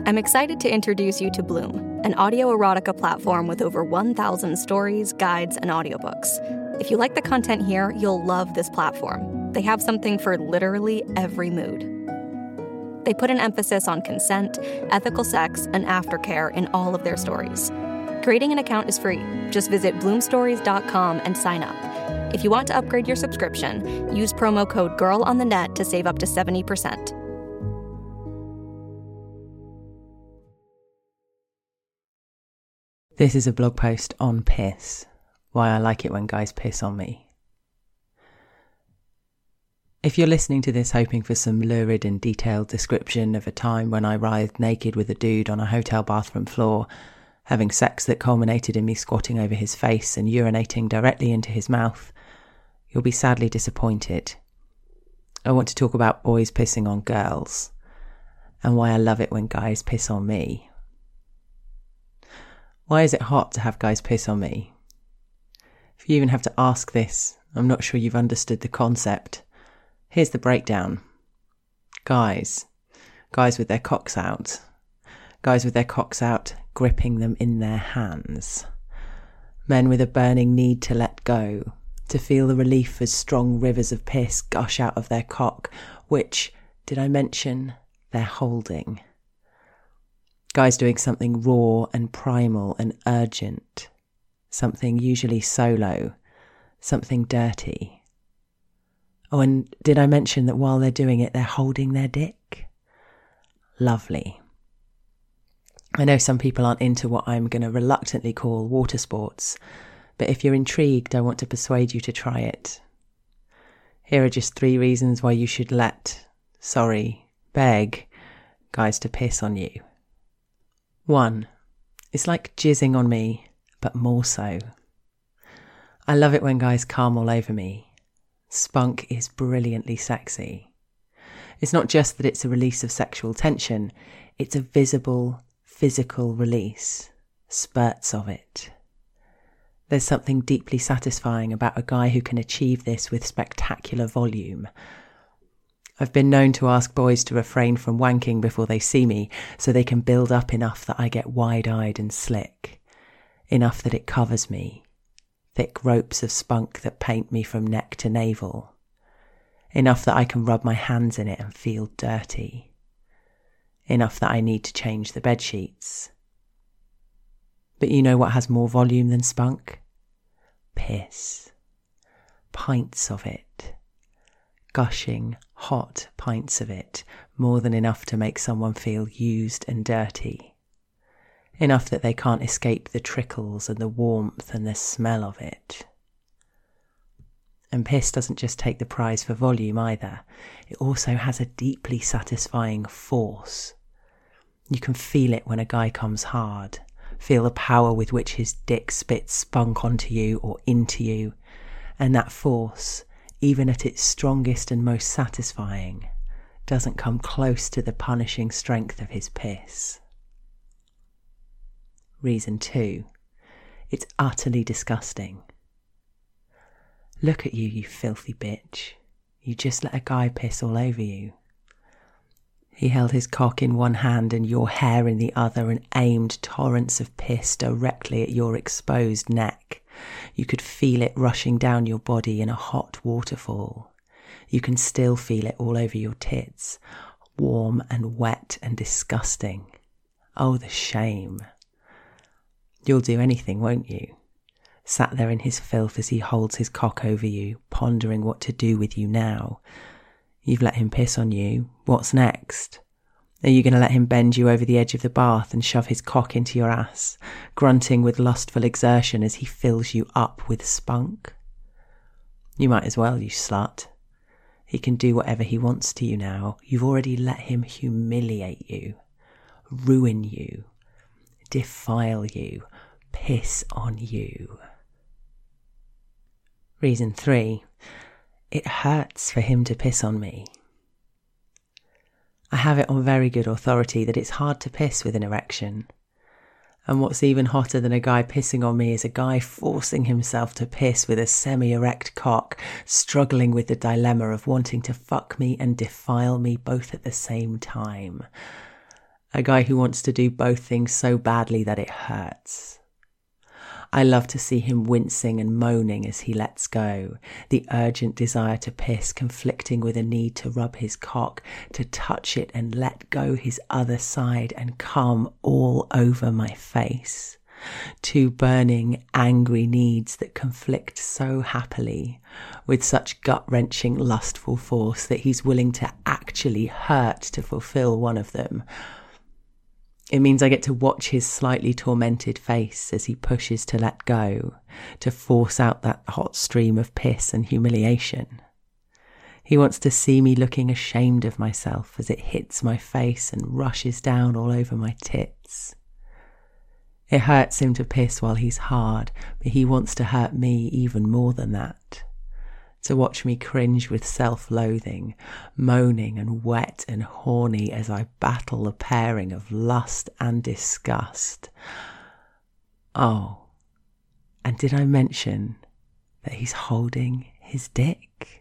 I'm excited to introduce you to Bloom, an audio erotica platform with over 1,000 stories, guides, and audiobooks. If you like the content here, you'll love this platform. They have something for literally every mood. They put an emphasis on consent, ethical sex, and aftercare in all of their stories. Creating an account is free. Just visit bloomstories.com and sign up. If you want to upgrade your subscription, use promo code GIRLONTHENET to save up to 70%. This is a blog post on piss, why I like it when guys piss on me. If you're listening to this hoping for some lurid and detailed description of a time when I writhed naked with a dude on a hotel bathroom floor, having sex that culminated in me squatting over his face and urinating directly into his mouth, you'll be sadly disappointed. I want to talk about boys pissing on girls, and why I love it when guys piss on me. Why is it hot to have guys piss on me? If you even have to ask this, I'm not sure you've understood the concept. Here's the breakdown. Guys with their cocks out. Guys with their cocks out, gripping them in their hands. Men with a burning need to let go, to feel the relief as strong rivers of piss gush out of their cock, which, did I mention, they're holding. Guys doing something raw and primal and urgent. Something usually solo. Something dirty. Oh, and did I mention that while they're doing it, they're holding their dick? Lovely. I know some people aren't into what I'm going to reluctantly call water sports, but if you're intrigued, I want to persuade you to try it. Here are just 3 reasons why you should beg guys to piss on you. 1. It's like jizzing on me, but more so. I love it when guys calm all over me. Spunk is brilliantly sexy. It's not just that it's a release of sexual tension, it's a visible, physical release. Spurts of it. There's something deeply satisfying about a guy who can achieve this with spectacular volume. I've been known to ask boys to refrain from wanking before they see me so they can build up enough that I get wide-eyed and slick. Enough that it covers me. Thick ropes of spunk that paint me from neck to navel. Enough that I can rub my hands in it and feel dirty. Enough that I need to change the bedsheets. But you know what has more volume than spunk? Piss. Pints of it. Gushing, hot pints of it, more than enough to make someone feel used and dirty. Enough that they can't escape the trickles and the warmth and the smell of it. And piss doesn't just take the prize for volume either. It also has a deeply satisfying force. You can feel it when a guy comes hard. Feel the power with which his dick spits spunk onto you or into you. And that force, even at its strongest and most satisfying, doesn't come close to the punishing strength of his piss. Reason 2. It's utterly disgusting. Look at you, you filthy bitch. You just let a guy piss all over you. He held his cock in one hand and your hair in the other and aimed torrents of piss directly at your exposed neck. You could feel it rushing down your body in a hot waterfall. You can still feel it all over your tits, warm and wet and disgusting. Oh, the shame. You'll do anything, won't you? Sat there in his filth as he holds his cock over you, pondering what to do with you now. You've let him piss on you. What's next? Are you going to let him bend you over the edge of the bath and shove his cock into your ass, grunting with lustful exertion as he fills you up with spunk? You might as well, you slut. He can do whatever he wants to you now. You've already let him humiliate you, ruin you, defile you, piss on you. Reason 3. It hurts for him to piss on me. I have it on very good authority that it's hard to piss with an erection. And what's even hotter than a guy pissing on me is a guy forcing himself to piss with a semi-erect cock, struggling with the dilemma of wanting to fuck me and defile me both at the same time. A guy who wants to do both things so badly that it hurts. I love to see him wincing and moaning as he lets go, the urgent desire to piss conflicting with a need to rub his cock, to touch it and let go his other side and come all over my face. Two burning, angry needs that conflict so happily, with such gut-wrenching, lustful force that he's willing to actually hurt to fulfill one of them. It means I get to watch his slightly tormented face as he pushes to let go, to force out that hot stream of piss and humiliation. He wants to see me looking ashamed of myself as it hits my face and rushes down all over my tits. It hurts him to piss while he's hard, but he wants to hurt me even more than that. To watch me cringe with self-loathing, moaning and wet and horny as I battle a pairing of lust and disgust. Oh, and did I mention that he's holding his dick?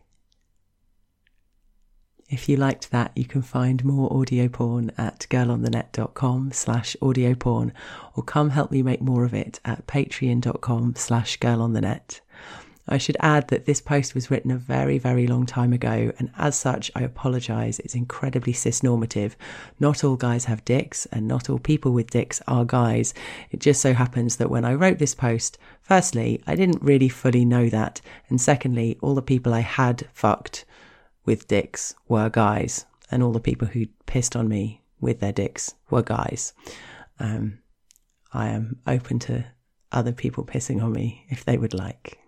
If you liked that, you can find more audio porn at girlonthenet.com/audio-porn, or come help me make more of it at patreon.com/girlonthenet. I should add that this post was written a very, very long time ago, and as such, I apologise. It's incredibly cis-normative. Not all guys have dicks, and not all people with dicks are guys. It just so happens that when I wrote this post, firstly, I didn't really fully know that, and secondly, all the people I had fucked with dicks were guys, and all the people who pissed on me with their dicks were guys. I am open to other people pissing on me if they would like.